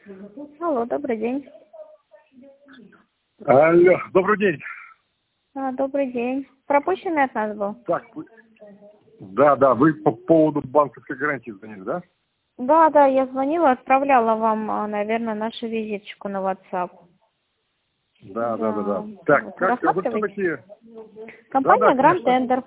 Алло, добрый день. Алло, добрый день. Добрый день. Пропущенный от нас был? Так, да, вы по поводу банковской гарантии звонили, да? Да, я звонила, отправляла вам, наверное, нашу визиточку на WhatsApp. Да. Так, Вот, вы кто рассматриваете? такие? Компания Grand Конечно. Tender.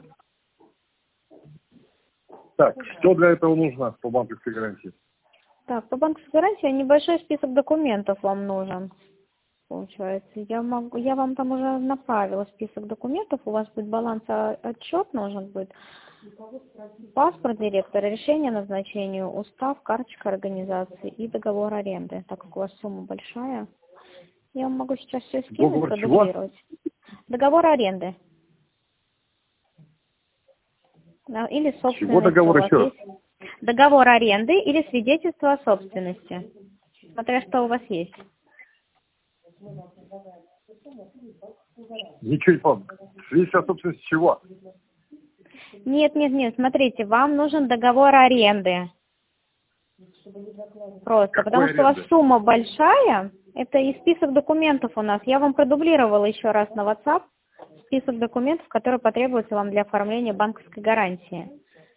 Так, что для этого нужно по банковской гарантии? Так, по банковской гарантии небольшой список документов вам нужен, получается. Я вам там уже направила список документов, у вас будет балансоотчет нужен будет. Паспорт директора, решение о назначении, устав, карточка организации и договор аренды. Так как у вас сумма большая, я вам могу сейчас все скинуть, Договор чего? продублировать. Договор аренды. Или собственности. Чего договор у вас еще? есть? Договор аренды или свидетельство о собственности. Смотря что у вас есть. Ничего не помню. Свидетельство о собственности чего? Нет, смотрите, вам нужен договор аренды. Просто, Какой потому что у вас аренды? сумма большая, это и список документов у нас. Я вам продублировала еще раз на WhatsApp список документов, которые потребуются вам для оформления банковской гарантии.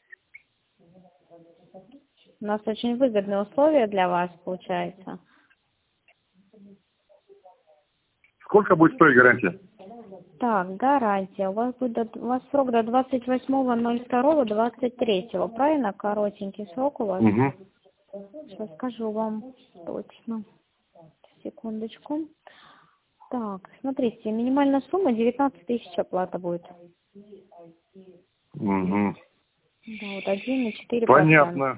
У нас очень выгодные условия для вас, получается. Сколько будет стоить гарантия? Так, гарантия. У вас срок до 28.02.23. Правильно? Коротенький срок у вас. Угу. Сейчас скажу вам точно. Секундочку. Так, смотрите, минимальная сумма 19 тысяч оплата будет. Угу. Да, вот 1,4%. Понятно.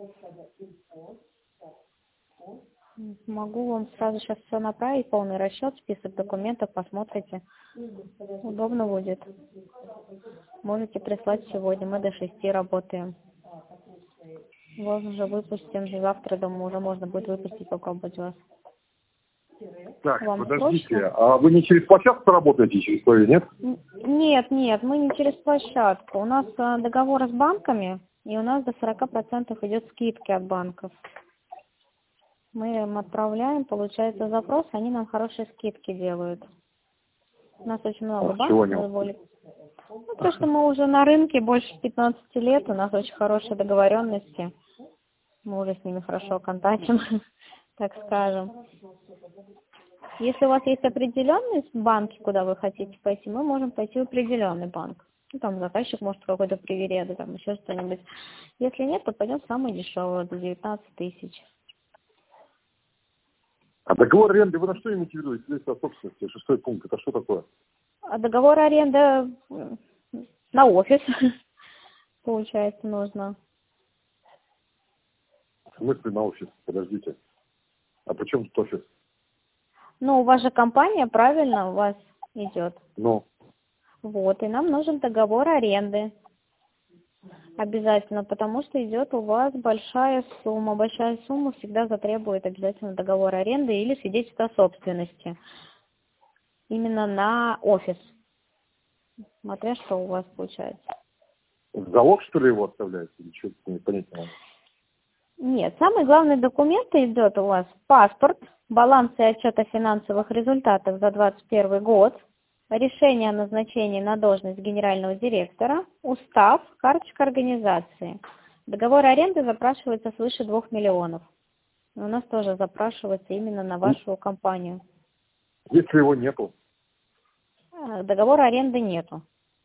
Могу вам сразу сейчас все направить, полный расчет, список документов, посмотрите. Удобно будет. Можете прислать сегодня, мы до 6 работаем. Вас уже выпустим, завтра, думаю, уже можно будет выпустить, попробовать вас. Так, Вам подождите, срочно? а вы не через площадку работаете, через свою, нет? Нет, мы не через площадку. У нас договор с банками, и у нас до 40% идет скидки от банков. Мы им отправляем, получается запрос, они нам хорошие скидки делают. У нас очень много Чего банков. не? То, что мы уже на рынке больше 15 лет, у нас очень хорошие договоренности. Мы уже с ними хорошо контактим, так скажем. Если у вас есть определенные банки, куда вы хотите пойти, мы можем пойти в определенный банк. Ну, там заказчик может какой-то привереды, там еще что-нибудь. Если нет, то пойдем самый дешевый, до 19 тысяч. А договор аренды вы на что имеете в виду? Свидетельство о собственности, 6 пункт, это что такое? А договор аренды на офис, получается, нужно. В смысле на офис? Подождите. А при чем тут офис? Ну, у вас же компания, правильно, у вас идет. Ну, Вот, и нам нужен договор аренды. Обязательно, потому что идет у вас большая сумма. Большая сумма всегда затребует обязательно договор аренды или свидетельство о собственности. Именно на офис. Смотря что у вас получается. в залог, что ли, его оставляете? Или что-то не понять не могу. Нет, самый главный документ идет у вас паспорт, баланс и отчет о финансовых результатах за 2021 год, решение о назначении на должность генерального директора, устав, карточка организации. Договор аренды запрашивается свыше 2 миллионов. У нас тоже запрашивается именно на вашу компанию. Если его нету, Договора аренды нету.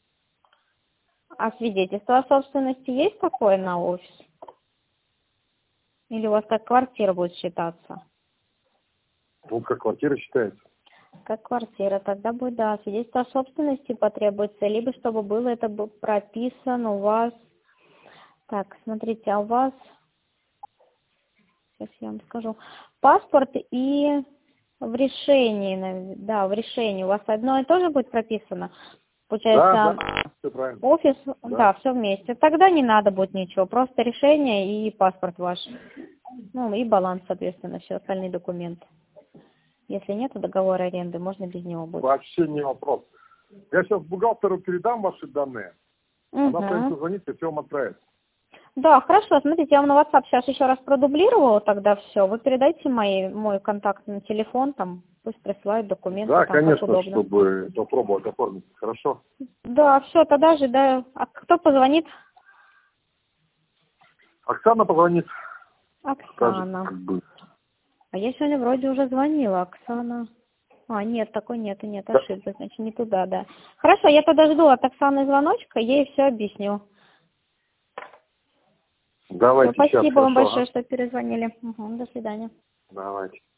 А свидетельство о собственности есть такое на офис? Или у вас как квартира будет считаться? вот как квартира считается. Как квартира, тогда будет, да, свидетельство о собственности потребуется, либо чтобы было это прописано у вас. Так, смотрите, а у вас, сейчас я вам скажу, паспорт и в решении, да, в решении у вас одно и то же будет прописано? Получается, Да, все правильно. офис, Да. да, все вместе. Тогда не надо будет ничего, просто решение и паспорт ваш. Ну, и баланс, соответственно, все остальные документы. Если нет договора аренды, можно без него будет. Вообще не вопрос. Я сейчас бухгалтеру передам ваши данные. Она Угу. прям позвонит и все вам отправит. Да, хорошо, смотрите, я вам на WhatsApp сейчас еще раз продублировала тогда все. Вы передайте мой контактный телефон, там, пусть присылают документы, Да, там, как конечно, удобно. чтобы попробовать оформить. Хорошо. Да, все, тогда же, да. А кто позвонит? Оксана позвонит, скажет, Оксана. как бы. А я сегодня вроде уже звонила, Оксана. А, нет, такой нет, Да. ошиблась, значит, не туда, да. Хорошо, я тогда жду от Оксаны звоночка, ей все объясню. Давайте сейчас, Спасибо вам хорошо. большое, что перезвонили. Угу, до свидания. Давайте.